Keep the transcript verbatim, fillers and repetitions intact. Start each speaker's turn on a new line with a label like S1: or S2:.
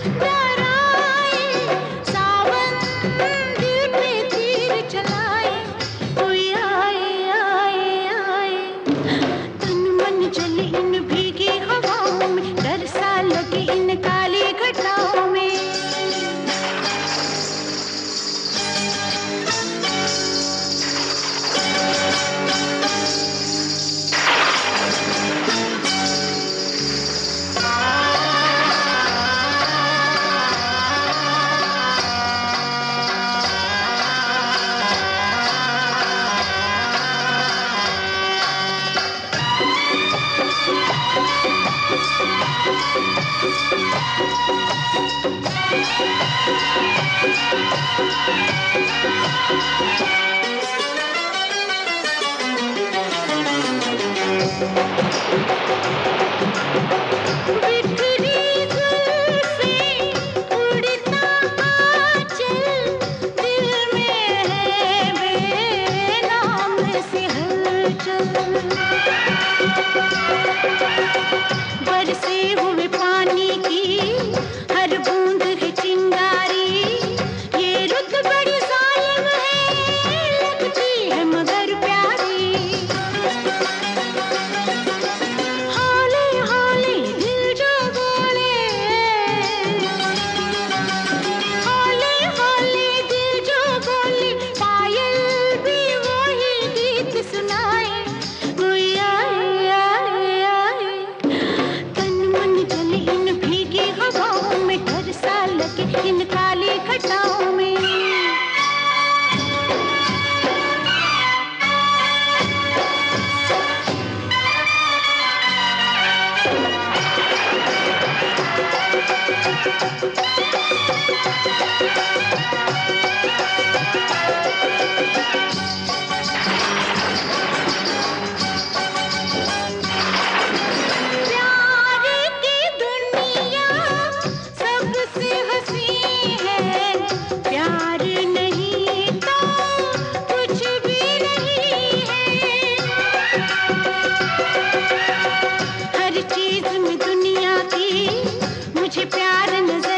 S1: प्यार आए, सावन दिल पे तीर चलाए, कोई आए आए आए। तन मन जले इन भीगी हवाओं में, डर सा लगे इन काली घटाओं में। बिखरी जुल्फें, उड़ता आंचल, दिल में है बेनाम सी हलचल। बरसे हुए पानी की हर बूंद है चिंगारी, ये रुत बड़ी जालिम है, लगती है मगर प्यारी। हौले हौले दिल जो बोले, हौले हौले दिल जो बोले, पायल भी वही गीत सुनाए, कोई आए आए आए। तन मन जले इन भीगी हवाओं में, डर सा लगे इन काली घटाओं में। प्यार की दुनिया सबसे हंसी है, प्यार नहीं तो कुछ भी नहीं है। हर चीज में दुनिया की मुझे प्यार नजर